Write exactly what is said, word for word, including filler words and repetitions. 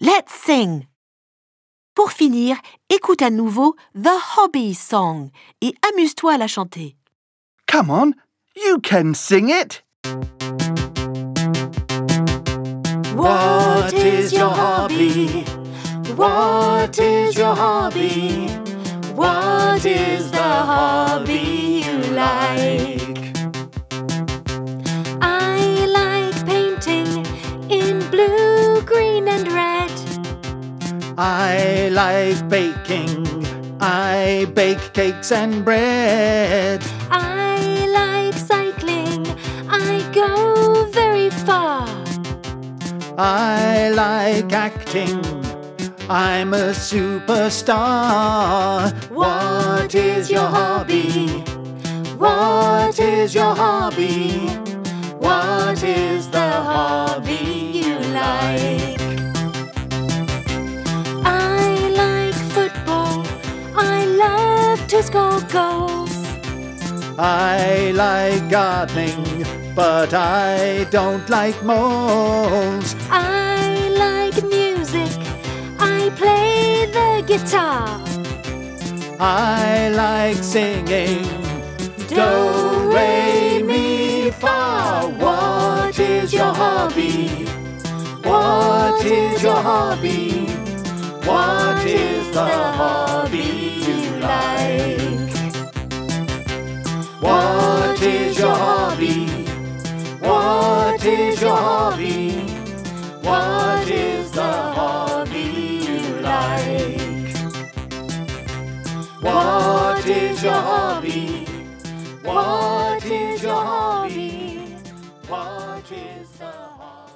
Let's sing. Pour finir, écoute à nouveau The Hobby Song et amuse-toi à la chanter. Come on, you can sing it. What is your hobby? What is your hobby? What is the hobby you like? I like painting in blue, green and red. I like baking. I bake cakes and bread. I like cycling. I go very far. I like acting. I'm a superstar. What is your hobby? What is your hobby? What is the hobby you like? I like football. I love to score goals. I like gardening, but I don't like moles. I like music. I play the guitar. I like singing. Do, re, mi, fa. What is your hobby? What is your hobby? What is the hobby you like? What is your hobby? What is your hobby? What is the hobby you like? What is your hobby? What is your hobby? What is the hobby?